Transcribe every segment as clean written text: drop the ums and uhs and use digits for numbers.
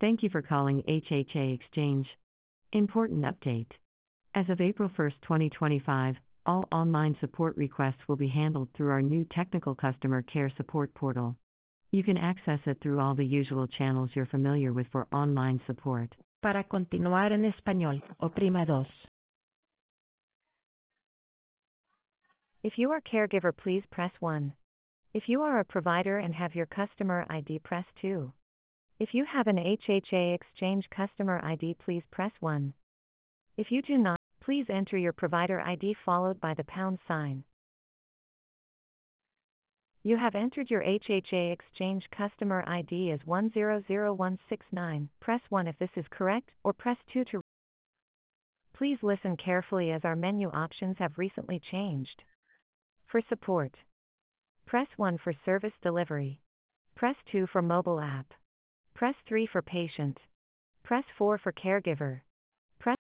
Thank you for calling HHA Exchange. Important update. As of April 1, 2025, all online support requests will be handled through our new technical customer care support portal. You can access it through all the usual channels you're familiar with for online support. Para continuar en español, oprima 2. If you are caregiver, please press 1. If you are a provider and have your customer ID, press 2. If you have an HHA Exchange customer ID, please press 1. If you do not, please enter your provider ID followed by the pound sign. You have entered your HHA Exchange customer ID as 100169. Press 1 if this is correct, or press 2 to. Please listen carefully as our menu options have recently changed. For support, press 1 for service delivery. Press 2 for mobile app. Press 3 for patient. Press 4 for caregiver. Press.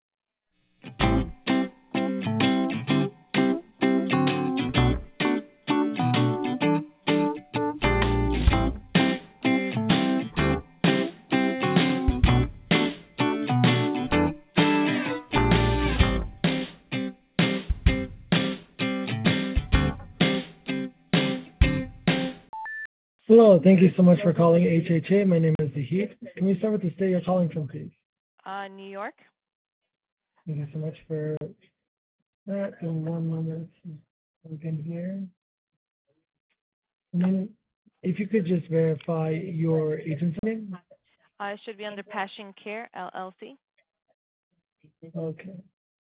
Hello, thank you so much for calling HHA. My name is Zahid. Can we start with the state you're calling from, please? New York. Thank you so much for that. In 1 moment, again here. And then, if you could just verify your agency name. It should be under Passion Care, LLC. Okay.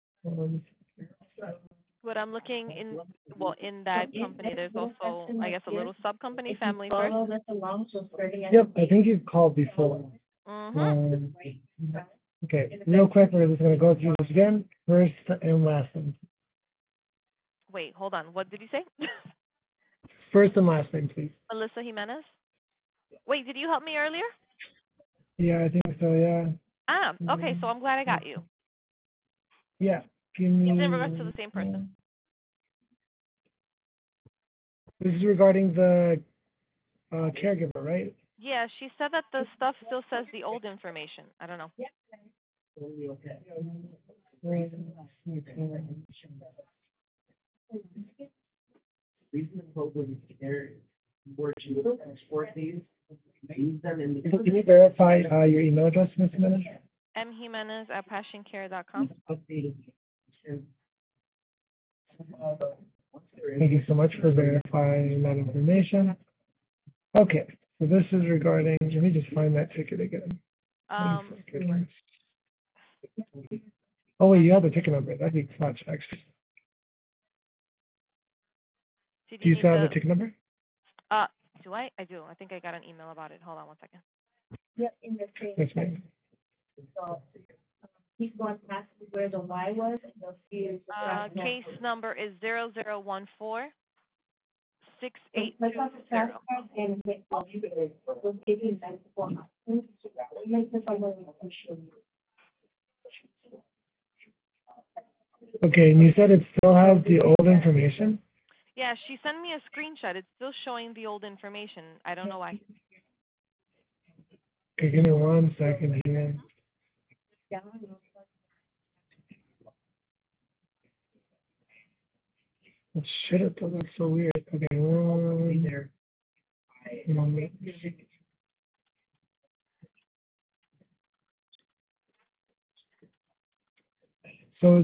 But I'm looking in that company, there's also, I guess, a little sub-company, Family First. Yep, I think you've called before. Okay, real quick, we're just going to go through this again. First and last name. Wait, hold on. What did you say? First and last name, please. Melissa Jimenez? Wait, did you help me earlier? Yeah, I think so, yeah. Okay, so I'm glad I got you. Yeah. It's in regards to the same person. This is regarding the caregiver, right? Yeah, she said that the stuff still says the old information. I don't know. Can you verify your email address, Ms. Jimenez? mjimenez@passioncare.com. Thank you so much for verifying that information. Okay, so this is regarding, let me just find that ticket again. Oh, wait, you have the ticket number. That'd be clutch, actually. Do you still have the ticket number? Do I? I do. I think I got an email about it. Hold on 1 second. Yeah, in the train. Yes, ma'am. So he's going to ask where the Y was, and they'll see. Case number is 0014-6820. Okay, and you said it still has the old information? Yeah, she sent me a screenshot. It's still showing the old information. I don't know why. Okay, give me 1 second here. Oh, shit, it looks so weird. Okay, there. So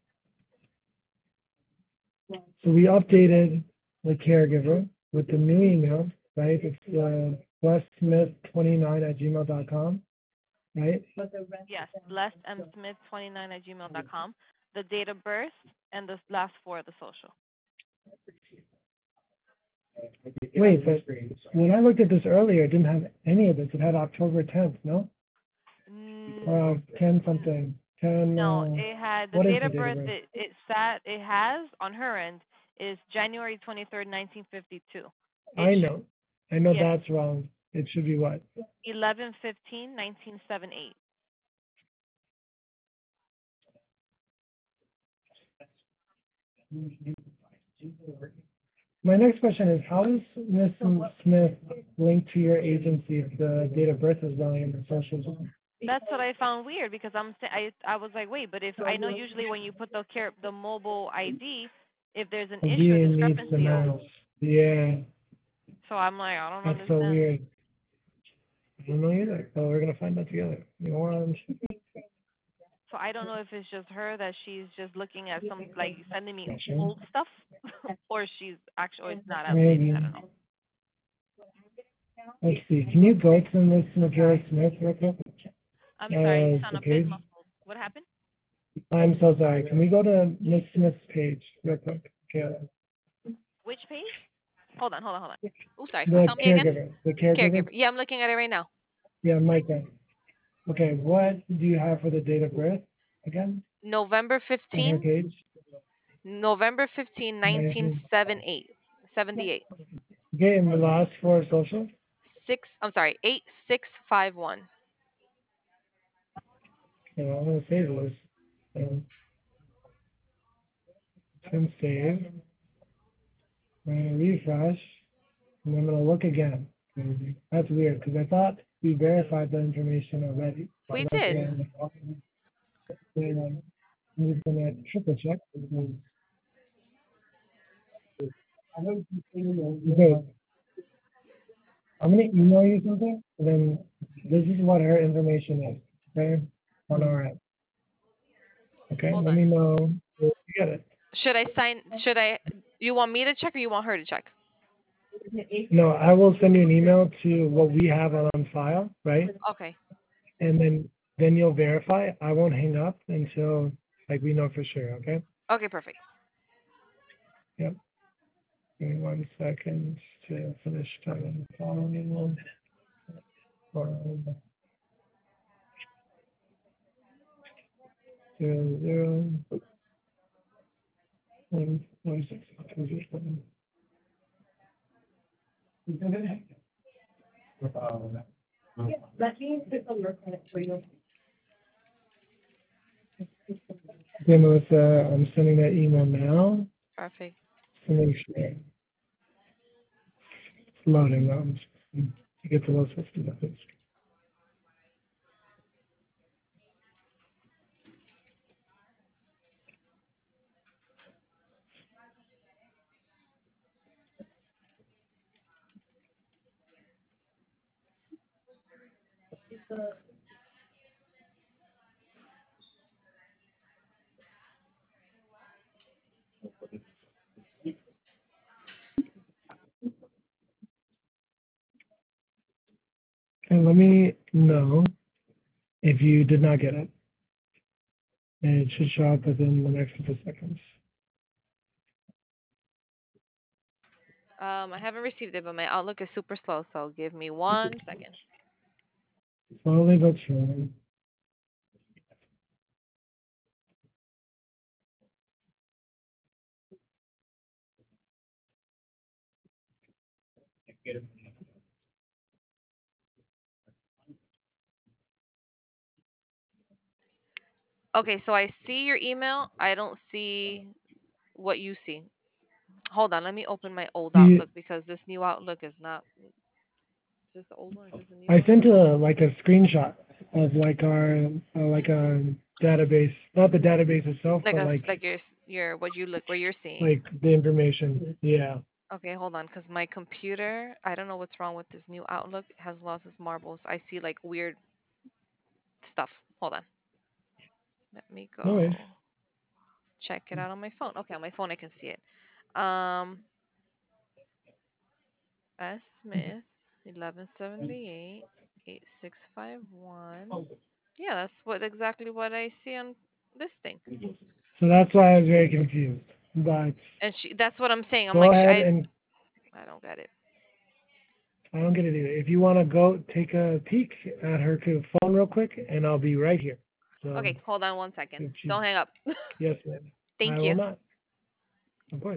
we updated the caregiver with the new email, right? It's blessmith29@gmail.com, right? Yes, blessedmsmith29@gmail.com. The date of birth and the last 4 of the social. Wait, but when I looked at this earlier, it didn't have any of this. It had October 10th, no? 10 something. 10. No, it had the date of birth. It has on her end is January 23rd, 1952. I know yes. That's wrong. It should be what? 11/15/1978. My next question is, how is Ms. Smith linked to your agency if the date of birth is wrong in the social? That's what I found weird because I was like, wait, but if I know usually when you put the mobile ID, if there's an The issue, a VA needs the discrepancy. mouse. Yeah, So I'm like, I don't that's so understand. weird. I don't know either. So we're gonna find out together. You want? So I don't know if it's just her that she's just looking at some like sending me Gotcha. old stuff, or she's actually or it's not updated. Maybe. I don't know. Let's see. Can you go to Miss McGill Smith real quick? I'm sorry, you sound The a bit page. muffled. What happened? I'm so sorry. Can we go to Miss Smith's page real quick? Okay. Which page? Hold on. Oh, sorry. The Tell me again. caregiver. The caregiver. Caregiver. Yeah, I'm looking at it right now. Yeah, Micah. Okay, what do you have for the date of birth again? November On her 15, page? November 15, 1978. Okay, and the last four social? 8651. Okay, I'm gonna save those. Can save. I'm gonna refresh, and I'm gonna look again. That's weird because I thought we verified the information already. We So did. I'm just gonna triple check. Okay, I'm gonna email you something, and then this is what her information is, okay, on our end. Okay, Hold let on. me know if you get it. You want me to check or you want her to check? No, I will send you an email to what we have on file, right? Okay. And then you'll verify. I won't hang up until like we know for sure, okay? Okay, perfect. Yep. Give me 1 second to finish typing the following one. Zero, zero, 1, 6, Let me take a look at it for you. Okay, Melissa, I'm sending that email now Perfect. to make sure it's loading. To get to those 50 methods. And let me know if you did not get it. And it should show up within the next couple seconds. I haven't received it, but my Outlook is super slow, so give me 1 second. Slowly but surely. Okay, so I see your email. I don't see what you see. Hold on, let me open my old Outlook because this new Outlook is not. Is this the old one or is this the new I one? sent a screenshot of like our like a database, not the database itself, but Like your what you're seeing. like the information. Yeah. Okay, hold on, because my computer, I don't know what's wrong with this new Outlook. It has lost its marbles. I see like weird stuff. Hold on. Let me No worries. go check it out on my phone. Okay, on my phone I can see it. Um, S Smith, 1178, 8651. Yeah, that's exactly what I see on this thing. So that's why I was very confused. But And that's what I'm saying. I'm go like, ahead and I don't get it. I don't get it either. If you want to go take a peek at her phone real quick, and I'll be right here. So, Okay, hold on 1 second. Don't hang up. Yes, ma'am. Thank I you. will not. Of course.